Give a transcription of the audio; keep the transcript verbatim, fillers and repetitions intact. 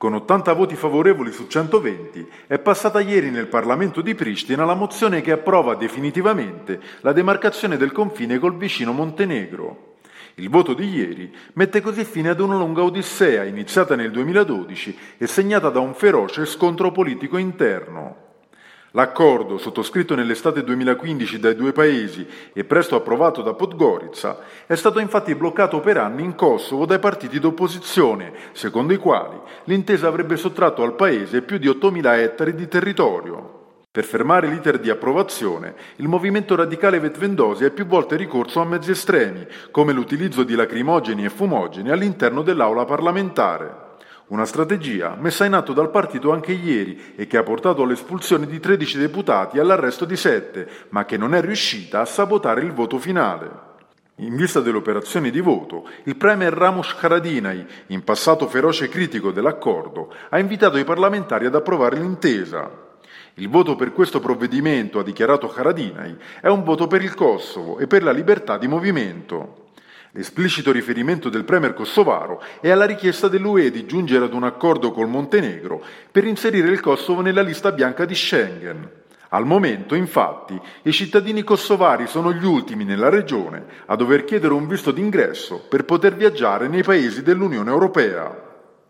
Con ottanta voti favorevoli su centoventi è passata ieri nel Parlamento di Pristina la mozione che approva definitivamente la demarcazione del confine col vicino Montenegro. Il voto di ieri mette così fine ad una lunga odissea iniziata nel duemiladodici e segnata da un feroce scontro politico interno. L'accordo, sottoscritto nell'estate duemilaquindici dai due paesi e presto approvato da Podgorica, è stato infatti bloccato per anni in Kosovo dai partiti d'opposizione, secondo i quali l'intesa avrebbe sottratto al paese più di ottomila ettari di territorio. Per fermare l'iter di approvazione, il movimento radicale Vetvendosi ha più volte ricorso a mezzi estremi, come l'utilizzo di lacrimogeni e fumogeni all'interno dell'aula parlamentare. Una strategia messa in atto dal partito anche ieri e che ha portato all'espulsione di tredici deputati e all'arresto di sette, ma che non è riuscita a sabotare il voto finale. In vista delle operazioni di voto, il premier Ramush Haradinaj, in passato feroce critico dell'accordo, ha invitato i parlamentari ad approvare l'intesa. Il voto per questo provvedimento, ha dichiarato Haradinaj, è un voto per il Kosovo e per la libertà di movimento. L'esplicito riferimento del premier kosovaro è alla richiesta dell'U E di giungere ad un accordo col Montenegro per inserire il Kosovo nella lista bianca di Schengen. Al momento, infatti, i cittadini kosovari sono gli ultimi nella regione a dover chiedere un visto d'ingresso per poter viaggiare nei paesi dell'Unione Europea.